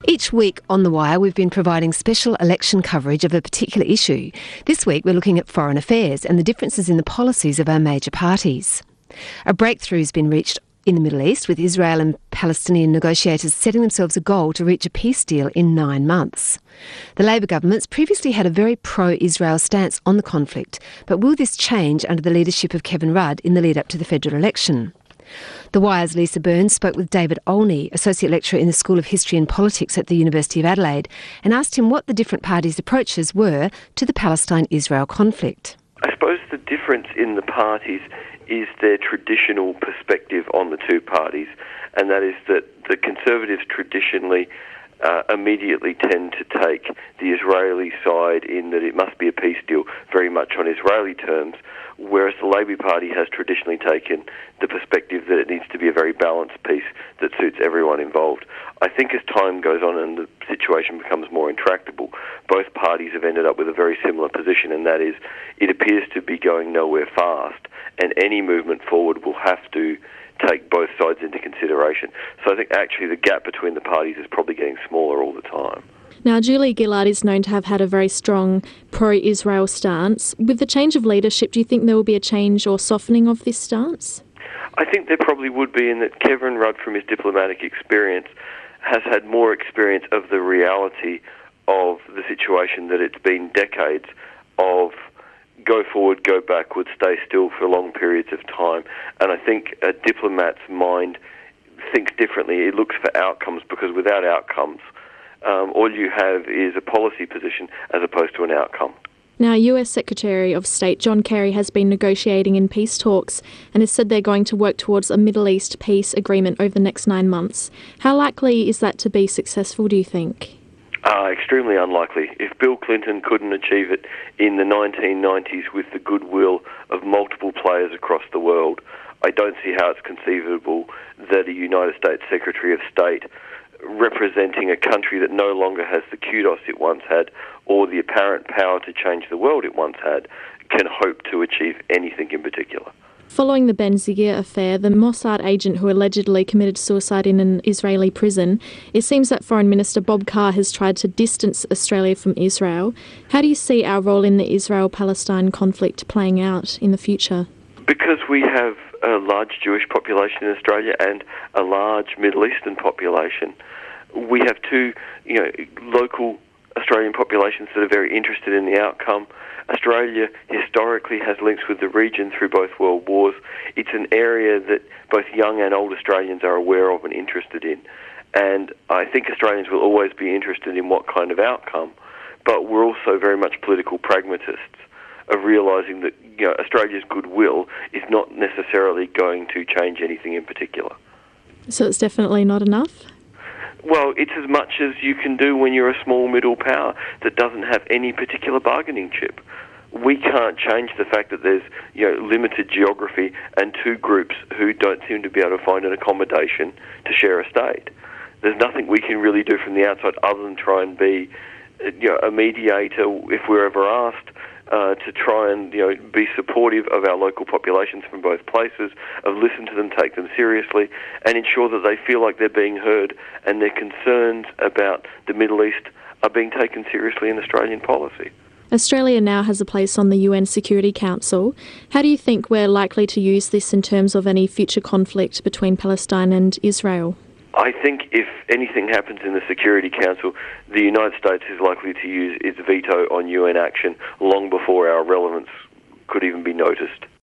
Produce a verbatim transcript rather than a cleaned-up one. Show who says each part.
Speaker 1: Each week on The Wire, we've been providing special election coverage of a particular issue. This week, we're looking at foreign affairs and the differences in the policies of our major parties. A breakthrough has been reached in the Middle East, with Israel and Palestinian negotiators setting themselves a goal to reach a peace deal in nine months. The Labor government's previously had a very pro-Israel stance on the conflict, but will this change under the leadership of Kevin Rudd in the lead-up to the federal election? The Wire's Lisa Burns spoke with David Olney, Associate Lecturer in the School of History and Politics at the University of Adelaide, and asked him what the different parties' approaches were to the Palestine-Israel conflict.
Speaker 2: I suppose the difference in the parties is their traditional perspective on the two parties, and that is that the Conservatives traditionally uh, immediately tend to take the Israeli side in that it must be a peace deal very much on Israeli terms, whereas the Labor Party has traditionally taken the perspective that it needs to be a very balanced peace that suits everyone involved. I think as time goes on and the situation becomes more intractable, both parties have ended up with a very similar position, and that is it appears to be going nowhere fast, and any movement forward will have to take both sides into consideration. So I think actually the gap between the parties is probably getting smaller all the time.
Speaker 3: Now, Julia Gillard is known to have had a very strong pro-Israel stance. With the change of leadership, do you think there will be a change or softening of this stance?
Speaker 2: I think there probably would be, in that Kevin Rudd, from his diplomatic experience, has had more experience of the reality of the situation, that it's been decades of go forward, go backward, stay still for long periods of time. And I think a diplomat's mind thinks differently. It looks for outcomes, because without outcomes, um, all you have is a policy position as opposed to an outcome.
Speaker 3: Now, U S Secretary of State John Kerry has been negotiating in peace talks and has said they're going to work towards a Middle East peace agreement over the next nine months. How likely is that to be successful, do you think?
Speaker 2: Uh, extremely unlikely. If Bill Clinton couldn't achieve it in the nineteen nineties with the goodwill of multiple players across the world, I don't see how it's conceivable that a United States Secretary of State representing a country that no longer has the kudos it once had or the apparent power to change the world it once had can hope to achieve anything in particular.
Speaker 3: Following the Ben-Gvir affair, the Mossad agent who allegedly committed suicide in an Israeli prison, it seems that Foreign Minister Bob Carr has tried to distance Australia from Israel. How do you see our role in the Israel-Palestine conflict playing out in the future?
Speaker 2: Because we have a large Jewish population in Australia and a large Middle Eastern population, we have two, you know, local Australian populations that are very interested in the outcome. Australia historically has links with the region through both world wars. It's an area that both young and old Australians are aware of and interested in. And I think Australians will always be interested in what kind of outcome, but we're also very much political pragmatists of realising that, you know, Australia's goodwill is not necessarily going to change anything in particular.
Speaker 3: So it's definitely not enough?
Speaker 2: Well, it's as much as you can do when you're a small middle power that doesn't have any particular bargaining chip. We can't change the fact that there's, you know, limited geography and two groups who don't seem to be able to find an accommodation to share a state. There's nothing we can really do from the outside other than try and be, you know, a mediator if we're ever asked, uh, to try and, you know, be supportive of our local populations from both places, of listen to them, take them seriously, and ensure that they feel like they're being heard and their concerns about the Middle East are being taken seriously in Australian policy.
Speaker 3: Australia now has a place on the U N Security Council. How do you think we're likely to use this in terms of any future conflict between Palestine and Israel?
Speaker 2: I think if anything happens in the Security Council, the United States is likely to use its veto on U N action long before our relevance could even be noticed.